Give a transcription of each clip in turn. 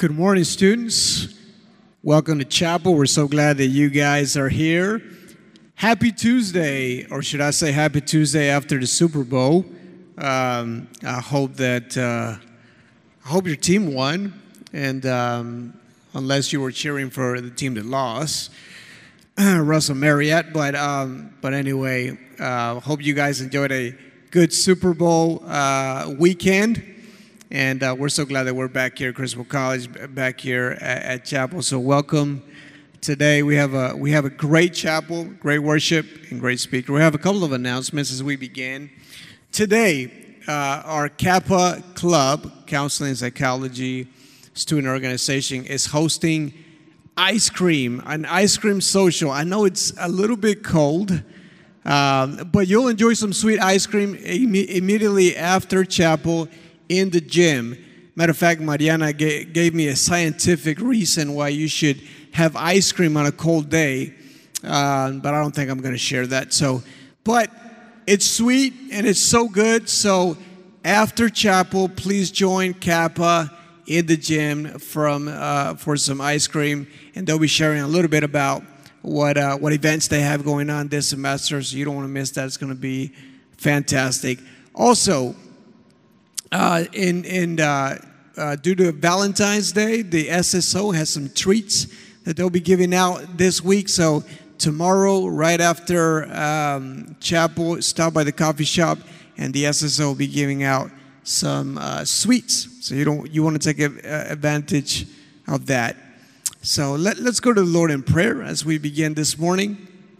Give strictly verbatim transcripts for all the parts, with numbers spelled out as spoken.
Good morning, students. Welcome to chapel. We're so glad that you guys are here. Happy Tuesday, or should I say happy Tuesday after the Super Bowl. Um, I hope that, uh, I hope your team won, and um, unless you were cheering for the team that lost, Russell Marriott, but um, but anyway, uh, hope you guys enjoyed a good Super Bowl uh, weekend. And uh, we're so glad that we're back here at Crispo College, back here at, at chapel. So welcome. Today we have a we have a great chapel, great worship, and great speaker. We have a couple of announcements as we begin. Today, uh, our Kappa Club, Counseling and Psychology Student Organization, is hosting ice cream, an ice cream social. I know it's a little bit cold, um, but you'll enjoy some sweet ice cream Im- immediately after chapel in the gym. Matter of fact, Mariana ga- gave me a scientific reason why you should have ice cream on a cold day, uh, but I don't think I'm going to share that. So, but it's sweet and it's so good. So after chapel, please join Kappa in the gym from uh, for some ice cream, and they'll be sharing a little bit about what uh, what events they have going on this semester. So you don't want to miss that. It's going to be fantastic. Also, Uh, in, in, uh, uh, due to Valentine's Day, the S S O has some treats that they'll be giving out this week. So tomorrow, right after um, chapel, stop by the coffee shop, and the S S O will be giving out some uh, sweets. So you don't you want to take a, a advantage of that. So let, let's go to the Lord in prayer as we begin this morning.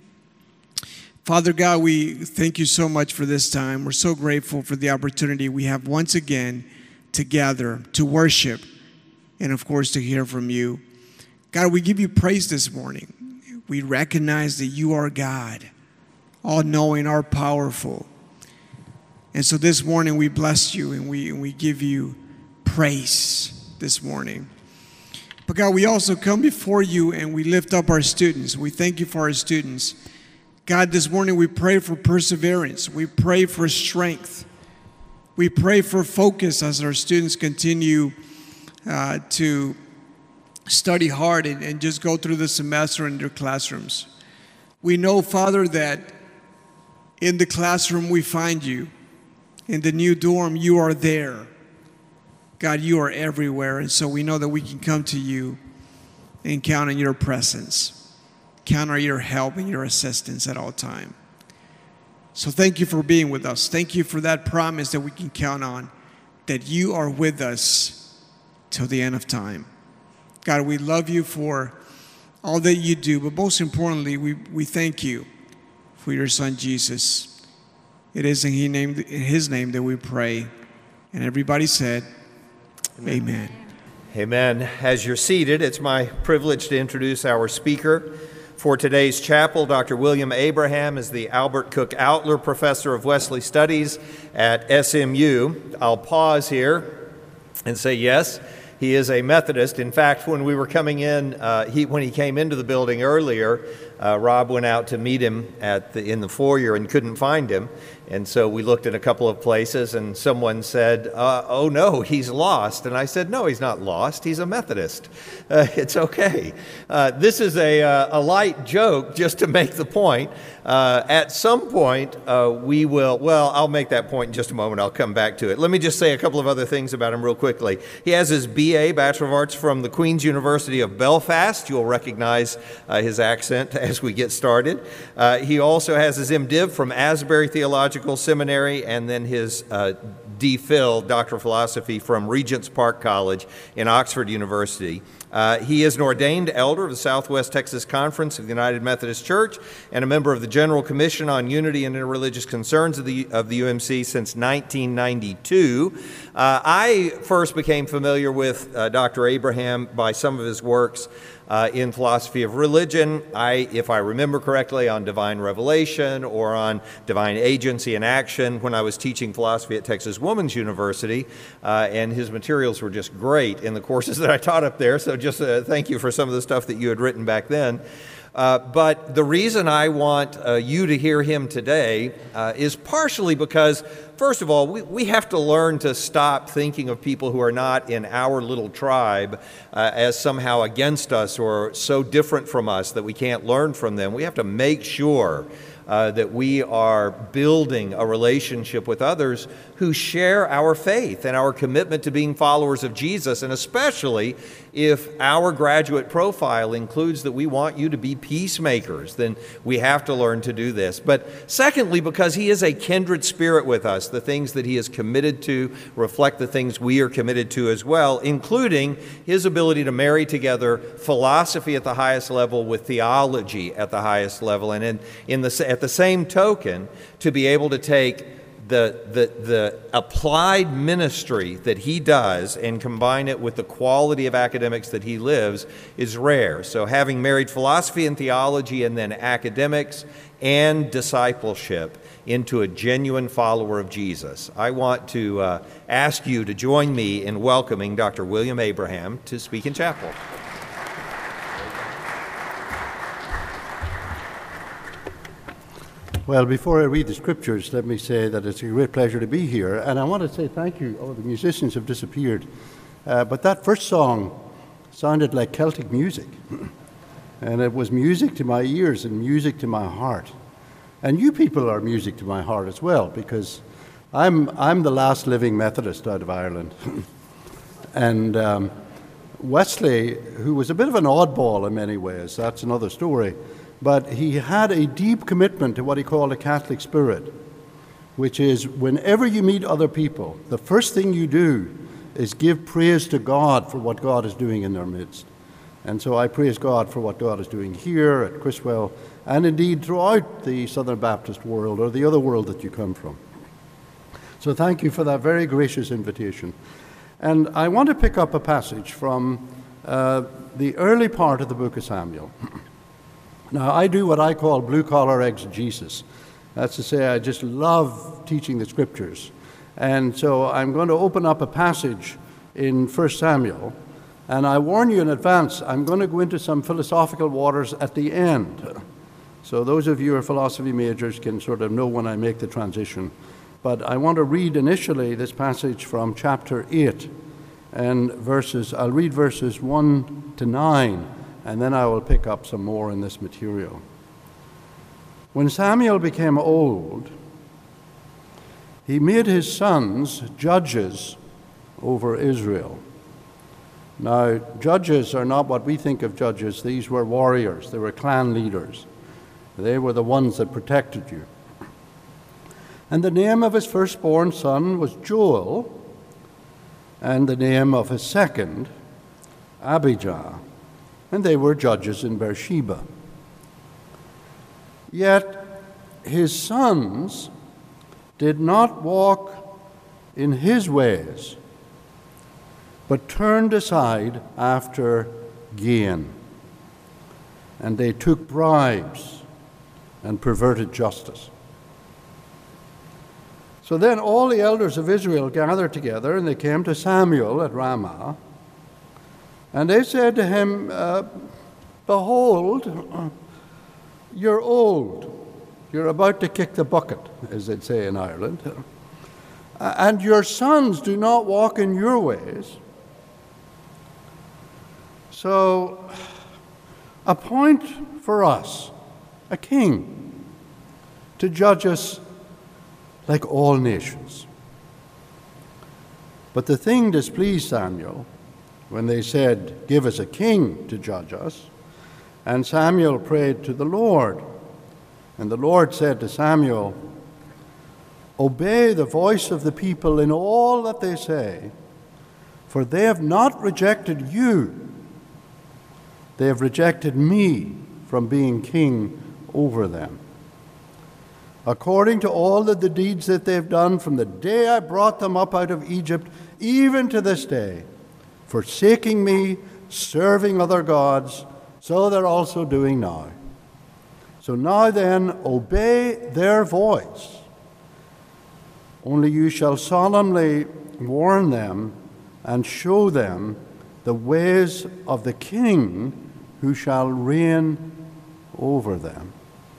Father God, we thank you so much for this time. We're so grateful for the opportunity we have once again to gather, to worship, and of course to hear from you. God, we give you praise this morning. We recognize that you are God, all-knowing, all-powerful. And so this morning we bless you and we, and we give you praise this morning. But God, we also come before you and we lift up our students. We thank you for our students. God, this morning we pray for perseverance. We pray for strength. We pray for focus as our students continue uh, to study hard and, and just go through the semester in their classrooms. We know, Father, that in the classroom we find you. In the new dorm, you are there. God, you are everywhere. And so we know that we can come to you and count on your presence. Count on your help and your assistance at all time. So thank you for being with us. Thank you for that promise that we can count on, that you are with us till the end of time. God, we love you for all that you do, but most importantly, we, we thank you for your son, Jesus. It is in his name, in his name that we pray. And everybody said, amen. Amen. Amen. As you're seated, it's my privilege to introduce our speaker for today's chapel. Doctor William Abraham is the Albert Cook Outler Professor of Wesley Studies at S M U. I'll pause here and say yes, he is a Methodist. In fact, when we were coming in, uh, he, when he came into the building earlier, uh, Rob went out to meet him at the, in the foyer and couldn't find him. And so we looked at a couple of places and someone said, uh, oh no, he's lost. And I said, no, he's not lost. He's a Methodist. Uh, it's okay. Uh, this is a, uh, a light joke just to make the point. Uh, at some point, uh, we will, well, I'll make that point in just a moment. I'll come back to it. Let me just say a couple of other things about him real quickly. He has his B A, Bachelor of Arts, from the Queen's University of Belfast. You'll recognize uh, his accent as we get started. Uh, he also has his MDiv from Asbury Theological Seminary, and then his uh, D Phil, Doctor of Philosophy, from Regents Park College in Oxford University. Uh, he is an ordained elder of the Southwest Texas Conference of the United Methodist Church and a member of the General Commission on Unity and Interreligious Concerns of the, of the U M C since nineteen ninety-two. Uh, I first became familiar with uh, Doctor Abraham by some of his works Uh, in philosophy of religion, I, if I remember correctly, on divine revelation or on divine agency and action when I was teaching philosophy at Texas Woman's University, uh, and his materials were just great in the courses that I taught up there, so just uh, thank you for some of the stuff that you had written back then. Uh, but the reason I want uh, you to hear him today uh, is partially because, first of all, we, we have to learn to stop thinking of people who are not in our little tribe uh, as somehow against us or so different from us that we can't learn from them. We have to make sure Uh, that we are building a relationship with others who share our faith and our commitment to being followers of Jesus, and especially if our graduate profile includes that we want you to be peacemakers, then we have to learn to do this. But secondly, because he is a kindred spirit with us, the things that he is committed to reflect the things we are committed to as well, including his ability to marry together philosophy at the highest level with theology at the highest level, and in, in the at the same token, to be able to take the, the, the applied ministry that he does and combine it with the quality of academics that he lives is rare. So having married philosophy and theology and then academics and discipleship into a genuine follower of Jesus, I want to uh, ask you to join me in welcoming Doctor William Abraham to speak in chapel. Well, before I read the scriptures, let me say that it's a great pleasure to be here. And I want to say thank you. Oh, the musicians have disappeared. Uh, but that first song sounded like Celtic music. And it was music to my ears and music to my heart. And you people are music to my heart as well, because I'm, I'm the last living Methodist out of Ireland. and um, Wesley, who was a bit of an oddball in many ways, that's another story, but he had a deep commitment to what he called a Catholic spirit, which is whenever you meet other people, the first thing you do is give praise to God for what God is doing in their midst. And so I praise God for what God is doing here at Criswell, and indeed throughout the Southern Baptist world, or the other world that you come from. So thank you for that very gracious invitation. And I want to pick up a passage from uh, the early part of the book of Samuel. Now, I do what I call blue-collar exegesis. That's to say, I just love teaching the scriptures. And so I'm going to open up a passage in First Samuel, and I warn you in advance, I'm going to go into some philosophical waters at the end. So those of you who are philosophy majors can sort of know when I make the transition. But I want to read initially this passage from chapter eight, and verses, I'll read verses one to nine, and then I will pick up some more in this material. When Samuel became old, he made his sons judges over Israel. Now, judges are not what we think of judges. These were warriors. They were clan leaders. They were the ones that protected you. And the name of his firstborn son was Joel, and the name of his second, Abijah. And they were judges in Beersheba. Yet his sons did not walk in his ways, but turned aside after gain. And they took bribes and perverted justice. So then all the elders of Israel gathered together, and they came to Samuel at Ramah. And they said to him, uh, behold, you're old. You're about to kick the bucket, as they'd say in Ireland. And your sons do not walk in your ways. So appoint for us a king to judge us like all nations. But the thing displeased Samuel when they said, give us a king to judge us. And Samuel prayed to the Lord. And the Lord said to Samuel, obey the voice of the people in all that they say, for they have not rejected you. They have rejected me from being king over them. According to all of the deeds that they've done from the day I brought them up out of Egypt, even to this day, forsaking me, serving other gods, so they're also doing now. So now then, obey their voice. Only you shall solemnly warn them and show them the ways of the king who shall reign over them.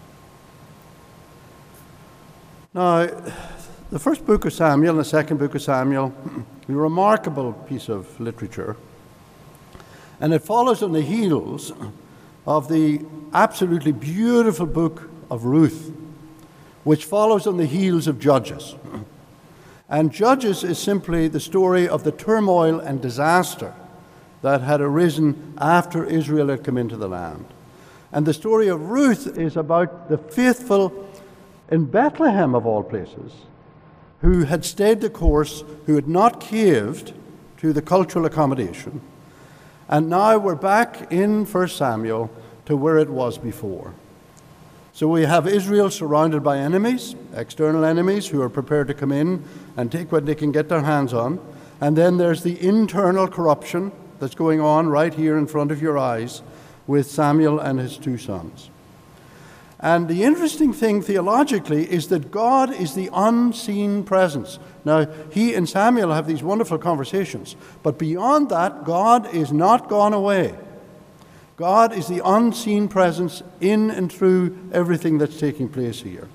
Now, the first book of Samuel and the second book of Samuel, a remarkable piece of literature, and it follows on the heels of the absolutely beautiful book of Ruth, which follows on the heels of Judges. And Judges is simply the story of the turmoil and disaster that had arisen after Israel had come into the land. And the story of Ruth is about the faithful in Bethlehem, of all places, who had stayed the course, who had not caved to the cultural accommodation. And now we're back in First Samuel to where it was before. So we have Israel surrounded by enemies, external enemies who are prepared to come in and take what they can get their hands on. And then there's the internal corruption that's going on right here in front of your eyes with Samuel and his two sons. And the interesting thing theologically is that God is the unseen presence. Now, he and Samuel have these wonderful conversations, but beyond that, God is not gone away. God is the unseen presence in and through everything that's taking place here.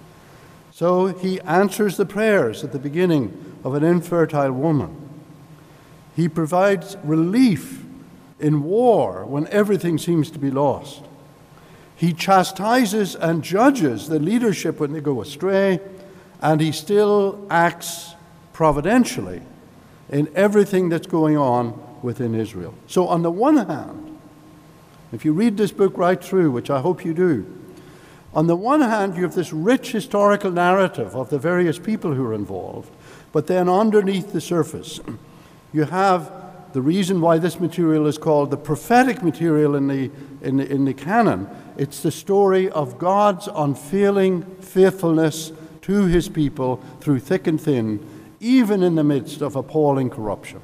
So he answers the prayers at the beginning of an infertile woman. He provides relief in war when everything seems to be lost. He chastises and judges the leadership when they go astray, and he still acts providentially in everything that's going on within Israel. So on the one hand, if you read this book right through, which I hope you do, on the one hand you have this rich historical narrative of the various people who are involved, but then underneath the surface you have the reason why this material is called the prophetic material in the, in the, in the canon. It's the story of God's unfailing faithfulness to his people through thick and thin, even in the midst of appalling corruption.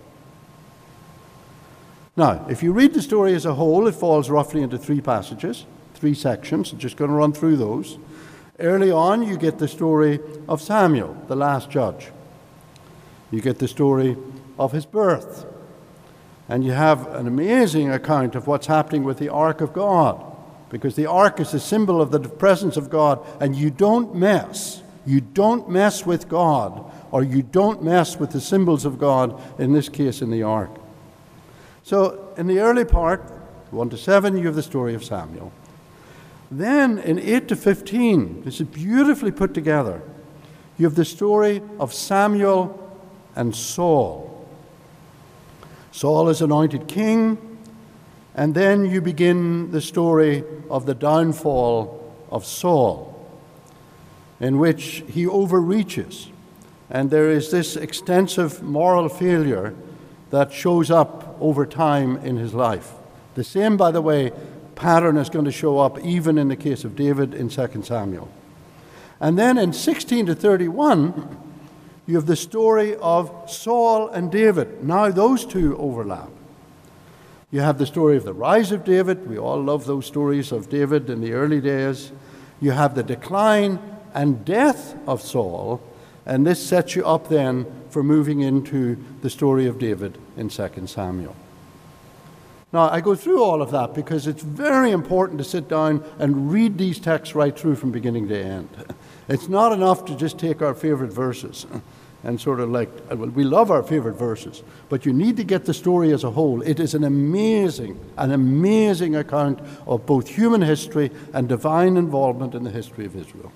Now, if you read the story as a whole, it falls roughly into three passages, three sections. I'm just going to run through those. Early on, you get the story of Samuel, the last judge. You get the story of his birth. And you have an amazing account of what's happening with the Ark of God, because the Ark is a symbol of the presence of God, and you don't mess. You don't mess with God, or you don't mess with the symbols of God, in this case in the Ark. So in the early part, one to seven, you have the story of Samuel. Then in eight to fifteen, this is beautifully put together. You have the story of Samuel and Saul. Saul is anointed king, and then you begin the story of the downfall of Saul, in which he overreaches, and there is this extensive moral failure that shows up over time in his life. The same, by the way, pattern is going to show up even in the case of David in Second Samuel. And then in sixteen to thirty-one, you have the story of Saul and David. Now those two overlap. You have the story of the rise of David. We all love those stories of David in the early days. You have the decline and death of Saul, and this sets you up then for moving into the story of David in Second Samuel. Now, I go through all of that because it's very important to sit down and read these texts right through from beginning to end. It's not enough to just take our favorite verses and sort of like, well, we love our favorite verses, but you need to get the story as a whole. It is an amazing, an amazing account of both human history and divine involvement in the history of Israel.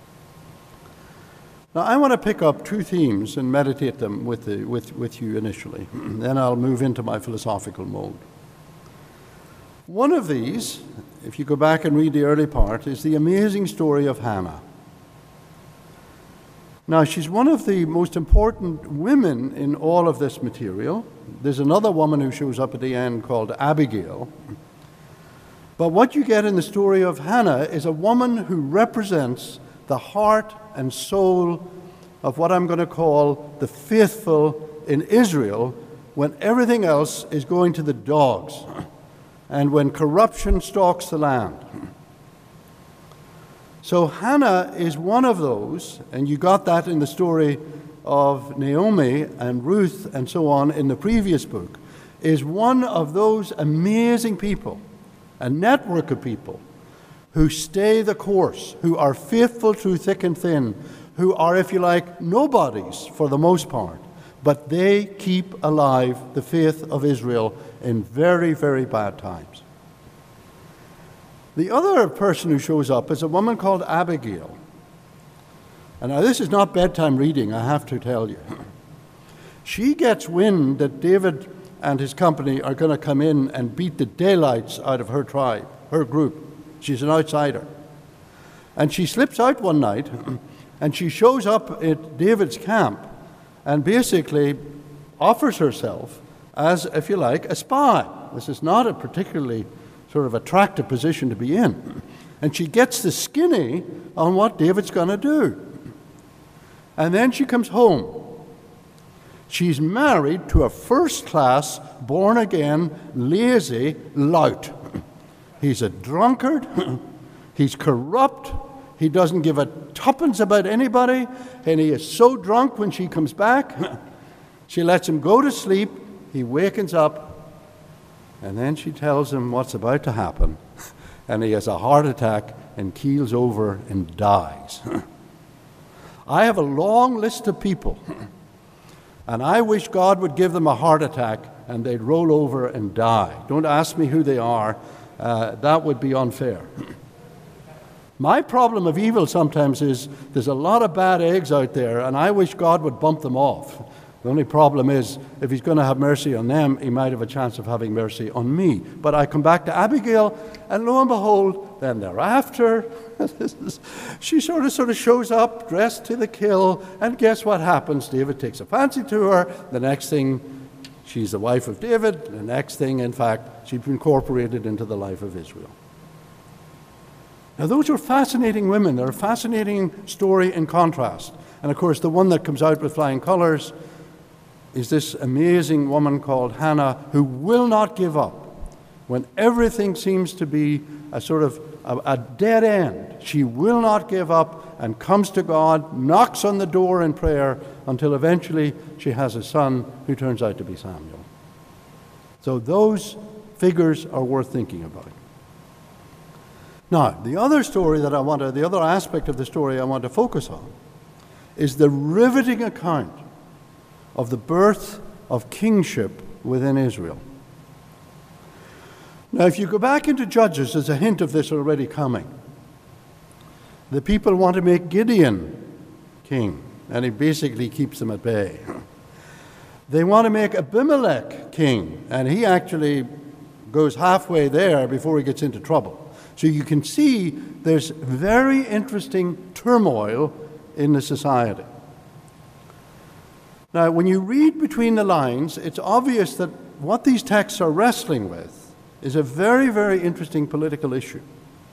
Now, I want to pick up two themes and meditate them with, the, with, with you initially. Then I'll move into my philosophical mode. One of these, if you go back and read the early part, is the amazing story of Hannah. Now, she's one of the most important women in all of this material. There's another woman who shows up at the end called Abigail. But what you get in the story of Hannah is a woman who represents the heart and soul of what I'm going to call the faithful in Israel when everything else is going to the dogs and when corruption stalks the land. So Hannah is one of those, and you got that in the story of Naomi and Ruth and so on in the previous book, is one of those amazing people, a network of people who stay the course, who are faithful through thick and thin, who are, if you like, nobodies for the most part, but they keep alive the faith of Israel in very, very bad times. The other person who shows up is a woman called Abigail. And now this is not bedtime reading, I have to tell you. She gets wind that David and his company are going to come in and beat the daylights out of her tribe, her group. She's an outsider. And she slips out one night, and she shows up at David's camp and basically offers herself as, if you like, a spy. This is not a particularly sort of attractive position to be in. And she gets the skinny on what David's going to do. And then she comes home. She's married to a first-class, born-again, lazy lout. He's a drunkard. He's corrupt. He doesn't give a tuppence about anybody. And he is so drunk when she comes back, she lets him go to sleep. He wakens up. And then she tells him what's about to happen. And he has a heart attack and keels over and dies. I have a long list of people, and I wish God would give them a heart attack and they'd roll over and die. Don't ask me who they are. Uh, that would be unfair. My problem of evil sometimes is there's a lot of bad eggs out there, and I wish God would bump them off. The only problem is, if he's going to have mercy on them, he might have a chance of having mercy on me. But I come back to Abigail, and lo and behold, then thereafter, she sort of sort of shows up, dressed to the kill, and guess what happens? David takes a fancy to her. The next thing, she's the wife of David. The next thing, in fact, she's incorporated into the life of Israel. Now, those are fascinating women. They're a fascinating story in contrast. And of course, the one that comes out with flying colors is this amazing woman called Hannah, who will not give up when everything seems to be a sort of a, a dead end. She will not give up and comes to God, knocks on the door in prayer until eventually she has a son who turns out to be Samuel. So those figures are worth thinking about. Now, the other story that I want to, the other aspect of the story I want to focus on is the riveting account of the birth of kingship within Israel. Now, if you go back into Judges, there's a hint of this already coming. The people want to make Gideon king, and he basically keeps them at bay. They want to make Abimelech king, and he actually goes halfway there before he gets into trouble. So you can see there's very interesting turmoil in the society. Now, when you read between the lines, it's obvious that what these texts are wrestling with is a very, very interesting political issue.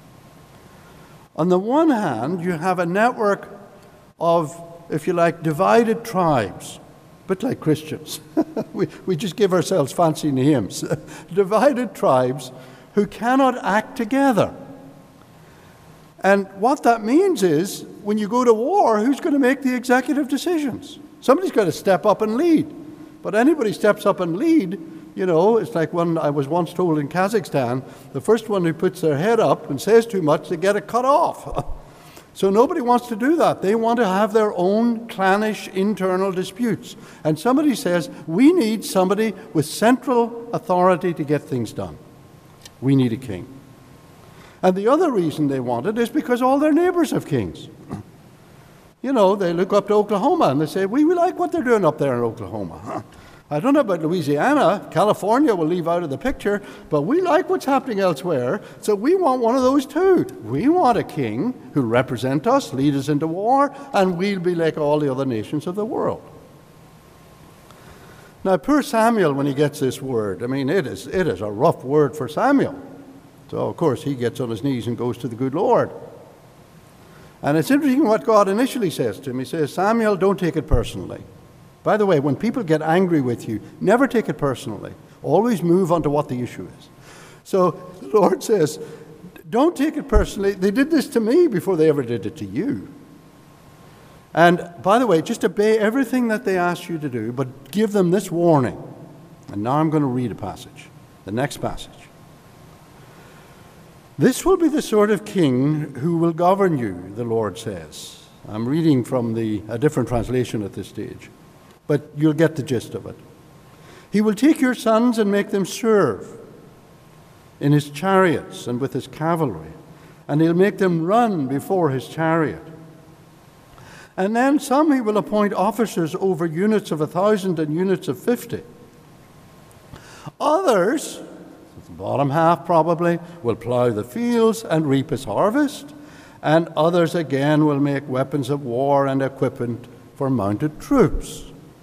On the one hand, you have a network of, if you like, divided tribes, a bit like Christians. we, we just give ourselves fancy names. Divided tribes who cannot act together. And what that means is, when you go to war, who's going to make the executive decisions? Somebody's got to step up and lead. But anybody steps up and lead, you know, it's like when I was once told in Kazakhstan, the first one who puts their head up and says too much, they get it cut off. So nobody wants to do that. They want to have their own clannish internal disputes. And somebody says, we need somebody with central authority to get things done. We need a king. And the other reason they want it is because all their neighbors have kings. You know, they look up to Oklahoma and they say, we, we like what they're doing up there in Oklahoma. I don't know about Louisiana. California will leave out of the picture, but we like what's happening elsewhere, so we want one of those too. We want a king who'll represent us, lead us into war, and we'll be like all the other nations of the world. Now, poor Samuel, when he gets this word, I mean, it is, it is a rough word for Samuel. So, of course, he gets on his knees and goes to the good Lord. And it's interesting what God initially says to him. He says, Samuel, don't take it personally. By the way, when people get angry with you, never take it personally. Always move on to what the issue is. So the Lord says, don't take it personally. They did this to me before they ever did it to you. And by the way, just obey everything that they ask you to do, but give them this warning. And now I'm going to read a passage, the next passage. This will be the sort of king who will govern you, the Lord says. I'm reading from the, a different translation at this stage, but you'll get the gist of it. He will take your sons and make them serve in his chariots and with his cavalry, and he'll make them run before his chariot. And then some he will appoint officers over units of a thousand and units of fifty. Others, the bottom half probably, will plow the fields and reap his harvest, and others again will make weapons of war and equipment for mounted troops.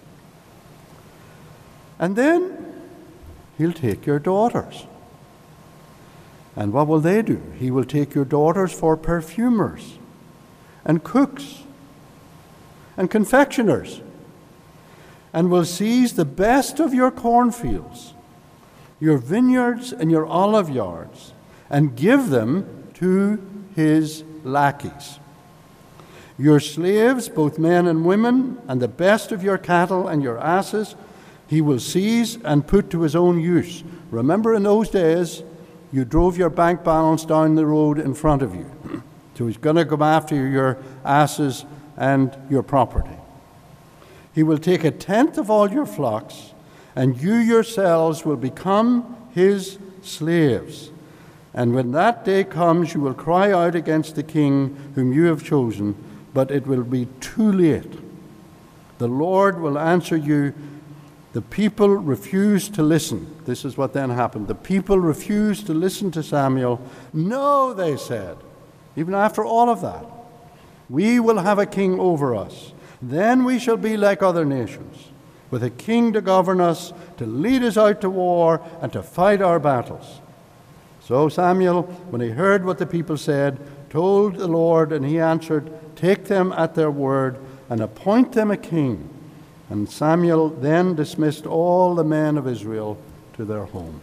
And then he'll take your daughters. And what will they do? He will take your daughters for perfumers and cooks and confectioners, and will seize the best of your cornfields, your vineyards and your olive yards, and give them to his lackeys. Your slaves, both men and women, and the best of your cattle and your asses, he will seize and put to his own use. Remember, in those days, you drove your bank balance down the road in front of you. So he's going to come after your asses and your property. He will take a tenth of all your flocks, and you yourselves will become his slaves. And when that day comes, you will cry out against the king whom you have chosen, but it will be too late. The Lord will answer you. The people refused to listen. This is what then happened. The people refused to listen to Samuel. No, they said, even after all of that, we will have a king over us. Then we shall be like other nations, with a king to govern us, to lead us out to war, and to fight our battles. So Samuel, when he heard what the people said, told the Lord, and he answered, take them at their word, and appoint them a king. And Samuel then dismissed all the men of Israel to their home.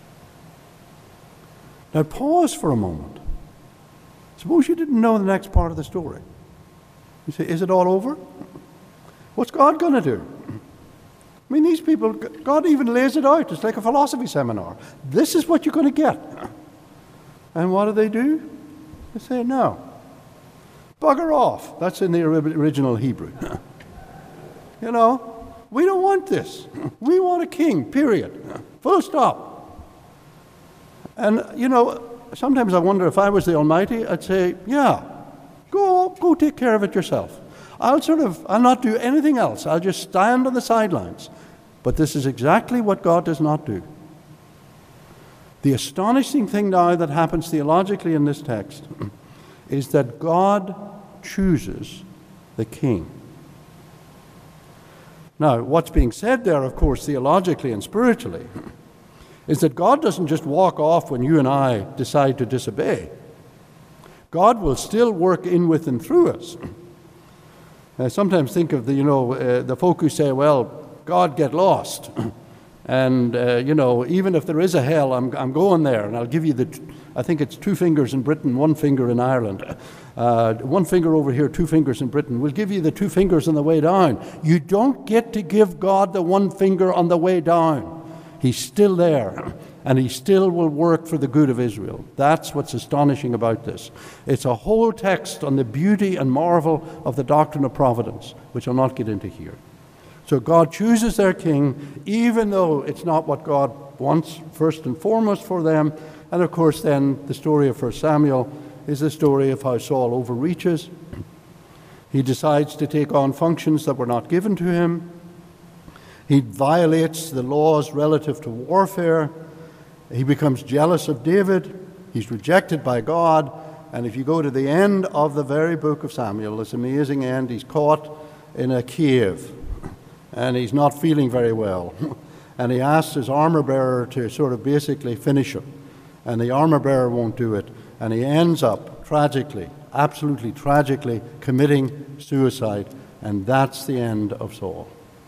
Now pause for a moment. Suppose you didn't know the next part of the story. You say, is it all over? What's God going to do? I mean, these people, God even lays it out. It's like a philosophy seminar. This is what you're going to get. And what do they do? They say, no. Bugger off. That's in the original Hebrew. You know, we don't want this. We want a king, period. Full stop. And, you know, sometimes I wonder if I was the Almighty, I'd say, yeah, go, go take care of it yourself. I'll sort of, I'll not do anything else. I'll just stand on the sidelines. But this is exactly what God does not do. The astonishing thing now that happens theologically in this text is that God chooses the king. Now, what's being said there, of course, theologically and spiritually, is that God doesn't just walk off when you and I decide to disobey. God will still work in, with, and through us. I sometimes think of the, you know, uh, the folk who say, well, God, get lost. And, uh, you know, even if there is a hell, I'm, I'm going there, and I'll give you the, t- I think it's two fingers in Britain, one finger in Ireland. Uh, one finger over here, two fingers in Britain. We'll give you the two fingers on the way down. You don't get to give God the one finger on the way down. He's still there, and he still will work for the good of Israel. That's what's astonishing about this. It's a whole text on the beauty and marvel of the doctrine of providence, which I'll not get into here. So God chooses their king, even though it's not what God wants first and foremost for them. And of course then the story of First Samuel is the story of how Saul overreaches. He decides to take on functions that were not given to him. He violates the laws relative to warfare. He becomes jealous of David. He's rejected by God. And if you go to the end of the very book of Samuel, this amazing end, he's caught in a cave. And he's not feeling very well. And he asks his armor bearer to sort of basically finish him. And the armor bearer won't do it. And he ends up tragically, absolutely tragically, committing suicide. And that's the end of Saul.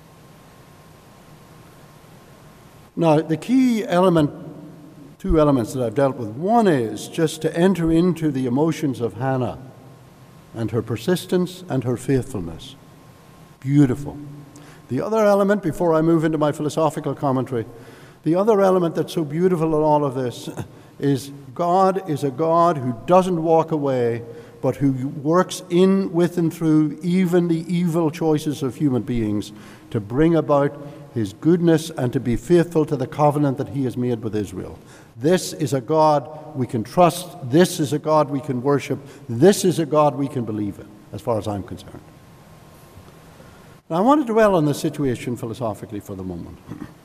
Now, the key element, two elements that I've dealt with. One is just to enter into the emotions of Hannah and her persistence and her faithfulness. Beautiful. The other element, before I move into my philosophical commentary, the other element that's so beautiful in all of this is God is a God who doesn't walk away, but who works in, with, and through even the evil choices of human beings to bring about his goodness and to be faithful to the covenant that he has made with Israel. This is a God we can trust. This is a God we can worship. This is a God we can believe in, as far as I'm concerned. Now, I want to dwell on this situation philosophically for the moment.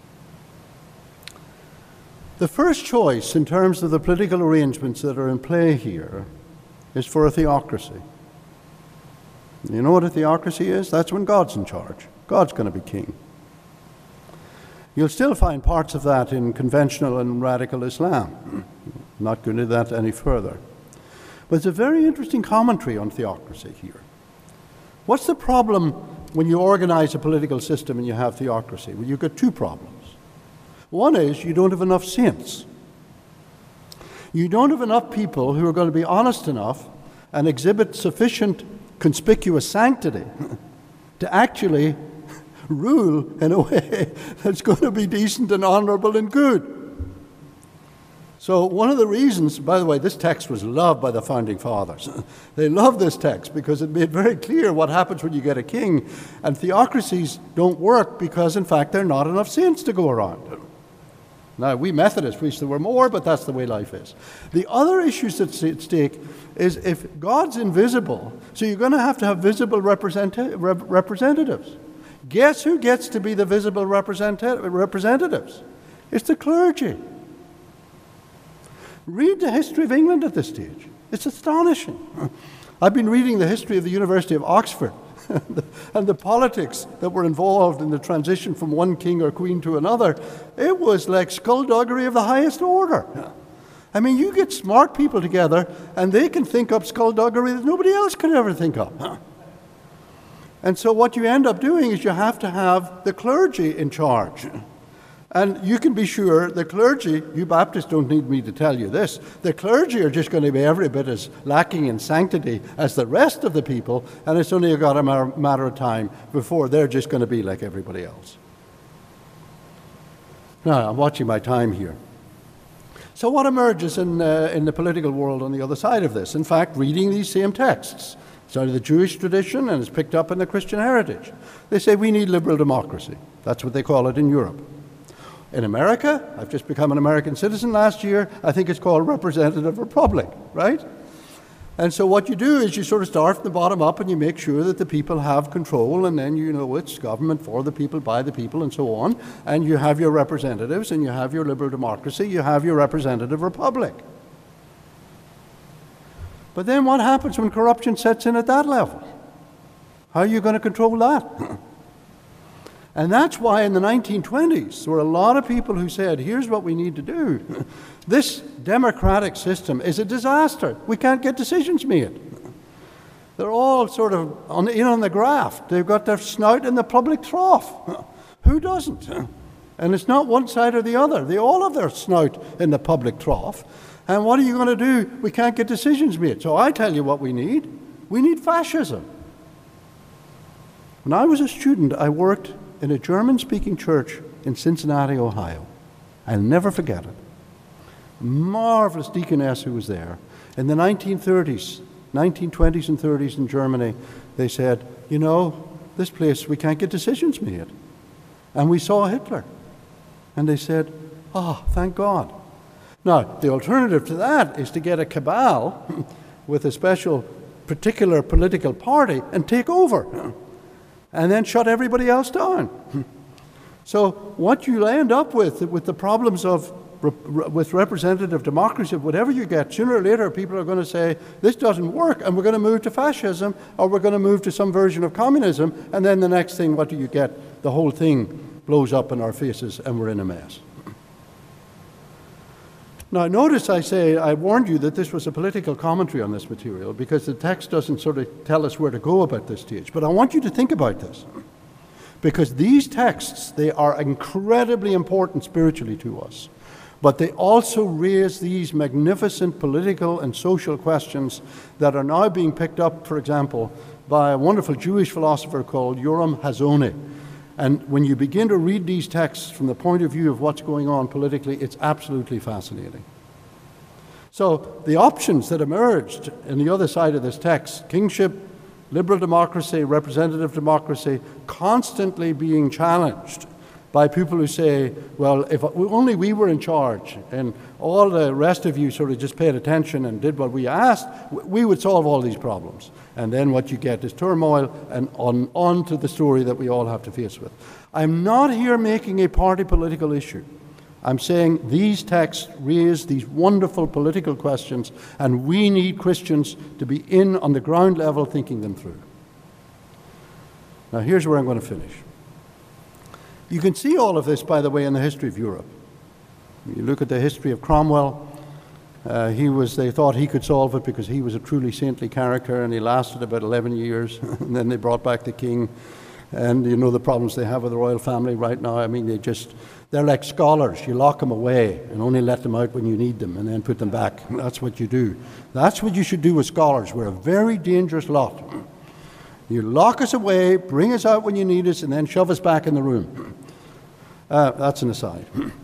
The first choice in terms of the political arrangements that are in play here is for a theocracy. You know what a theocracy is? That's when God's in charge. God's going to be king. You'll still find parts of that in conventional and radical Islam. I'm not going to do that any further. But it's a very interesting commentary on theocracy here. What's the problem when you organize a political system and you have theocracy? Well, you've got two problems. One is you don't have enough saints. You don't have enough people who are going to be honest enough and exhibit sufficient conspicuous sanctity to actually rule in a way that's going to be decent and honorable and good. So one of the reasons, by the way, this text was loved by the Founding Fathers. They loved this text because it made very clear what happens when you get a king. And theocracies don't work because, in fact, there are not enough saints to go around. Now, we Methodists wish there were more, but that's the way life is. The other issues that's at stake is if God's invisible, so you're going to have to have visible represent- rep- representatives. Guess who gets to be the visible represent- representatives? It's the clergy. Read the history of England at this stage. It's astonishing. I've been reading the history of the University of Oxford and the politics that were involved in the transition from one king or queen to another. It was like skullduggery of the highest order. I mean, you get smart people together and they can think up skullduggery that nobody else could ever think of. And so what you end up doing is you have to have the clergy in charge. And you can be sure the clergy, you Baptists don't need me to tell you this, the clergy are just going to be every bit as lacking in sanctity as the rest of the people, and it's only got a matter of time before they're just going to be like everybody else. Now, I'm watching my time here. So what emerges in, uh, in the political world on the other side of this? In fact, reading these same texts. It's out of the Jewish tradition and it's picked up in the Christian heritage. They say we need liberal democracy. That's what they call it in Europe. In America, I've just become an American citizen last year, I think it's called representative republic, right? And so what you do is you sort of start from the bottom up and you make sure that the people have control, and then you know it's government for the people, by the people, and so on. And you have your representatives and you have your liberal democracy, you have your representative republic. But then what happens when corruption sets in at that level? How are you going to control that? And that's why in the nineteen twenties, there were a lot of people who said, here's what we need to do. This democratic system is a disaster. We can't get decisions made. They're all sort of on, in on the graft. They've got their snout in the public trough. Who doesn't? And it's not one side or the other. They all have their snout in the public trough. And what are you going to do? We can't get decisions made. So I tell you what we need. We need fascism. When I was a student, I worked in a German-speaking church in Cincinnati, Ohio. I'll never forget it. Marvelous deaconess who was there. In the nineteen thirties, nineteen twenties and thirties in Germany, they said, you know, this place, we can't get decisions made. And we saw Hitler. And they said, oh, thank God. Now, the alternative to that is to get a cabal with a special particular political party and take over. And then shut everybody else down. So what you end up with, with the problems of with representative democracy, whatever you get, sooner or later people are going to say, this doesn't work, and we're going to move to fascism, or we're going to move to some version of communism, and then the next thing, what do you get? The whole thing blows up in our faces, and we're in a mess. Now, notice I say, I warned you that this was a political commentary on this material because the text doesn't sort of tell us where to go about this stage. But I want you to think about this. Because these texts, they are incredibly important spiritually to us. But they also raise these magnificent political and social questions that are now being picked up, for example, by a wonderful Jewish philosopher called Yoram Hazony. And when you begin to read these texts from the point of view of what's going on politically, it's absolutely fascinating. So the options that emerged in the other side of this text, kingship, liberal democracy, representative democracy, constantly being challenged by people who say, well, if only we were in charge and all the rest of you sort of just paid attention and did what we asked, we would solve all these problems. And then what you get is turmoil and on, on to the story that we all have to face with. I'm not here making a party political issue. I'm saying these texts raise these wonderful political questions, and we need Christians to be in on the ground level thinking them through. Now here's where I'm going to finish. You can see all of this, by the way, in the history of Europe. You look at the history of Cromwell. Uh, he was, they thought he could solve it because he was a truly saintly character, and he lasted about eleven years. And then they brought back the king. And you know the problems they have with the royal family right now. I mean, they just, they're like scholars. You lock them away and only let them out when you need them and then put them back. That's what you do. That's what you should do with scholars. We're a very dangerous lot. You lock us away, bring us out when you need us, and then shove us back in the room. Uh, that's an aside.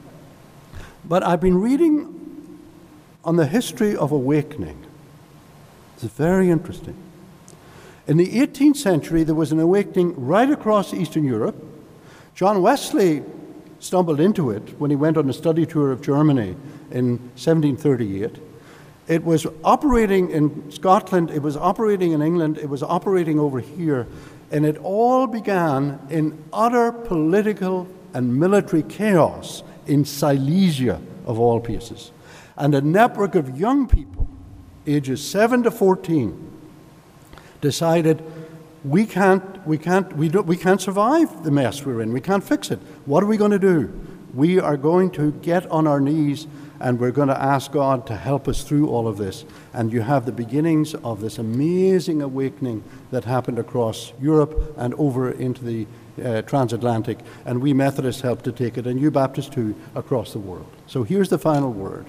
But I've been reading on the history of awakening. It's very interesting. In the eighteenth century, there was an awakening right across Eastern Europe. John Wesley stumbled into it when he went on a study tour of Germany in seventeen thirty-eight. It was operating in Scotland, it was operating in England, it was operating over here, and it all began in utter political and military chaos in Silesia, of all places. And a network of young people, ages seven to fourteen, decided we can't, we can't, we don't, we can't survive the mess we're in. We can't fix it. What are we going to do? We are going to get on our knees and we're going to ask God to help us through all of this. And you have the beginnings of this amazing awakening that happened across Europe and over into the uh, transatlantic. And we Methodists helped to take it, and you Baptists too, across the world. So here's the final word.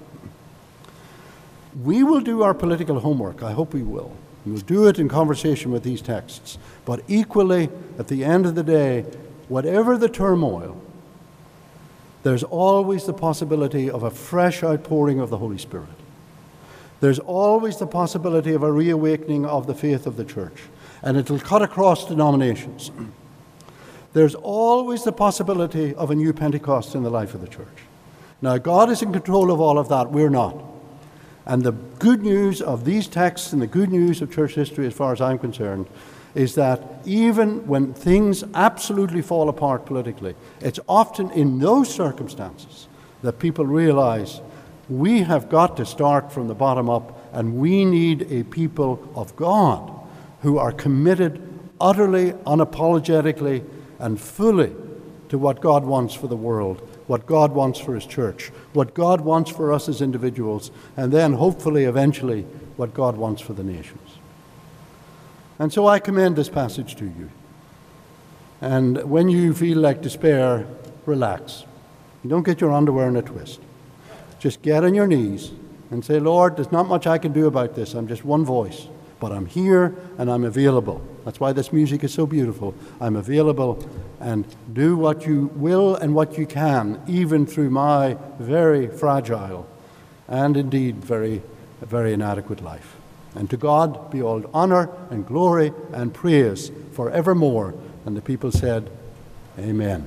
We will do our political homework. I hope we will. We'll do it in conversation with these texts. But equally, at the end of the day, whatever the turmoil, there's always the possibility of a fresh outpouring of the Holy Spirit. There's always the possibility of a reawakening of the faith of the church. And it'll cut across denominations. There's always the possibility of a new Pentecost in the life of the church. Now, God is in control of all of that. We're not. And the good news of these texts and the good news of church history, as far as I'm concerned, is that even when things absolutely fall apart politically, it's often in those circumstances that people realize we have got to start from the bottom up, and we need a people of God who are committed utterly, unapologetically, and fully to what God wants for the world, what God wants for His church, what God wants for us as individuals, and then hopefully eventually what God wants for the nations. And so I commend this passage to you. And when you feel like despair, relax. You don't get your underwear in a twist. Just get on your knees and say, Lord, there's not much I can do about this. I'm just one voice. But I'm here and I'm available. That's why this music is so beautiful. I'm available, and do what you will and what you can, even through my very fragile and indeed very, very inadequate life. And to God be all honor and glory and praise forevermore. And the people said, Amen.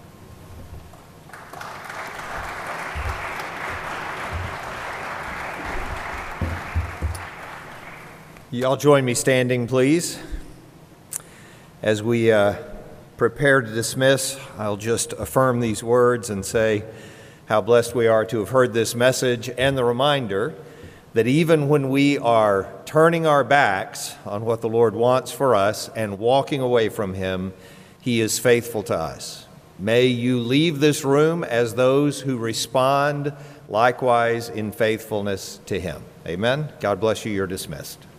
Y'all join me standing, please. As we uh, prepare to dismiss, I'll just affirm these words and say how blessed we are to have heard this message, and the reminder that even when we are turning our backs on what the Lord wants for us and walking away from Him, He is faithful to us. May you leave this room as those who respond likewise in faithfulness to Him. Amen. God bless you. You're dismissed.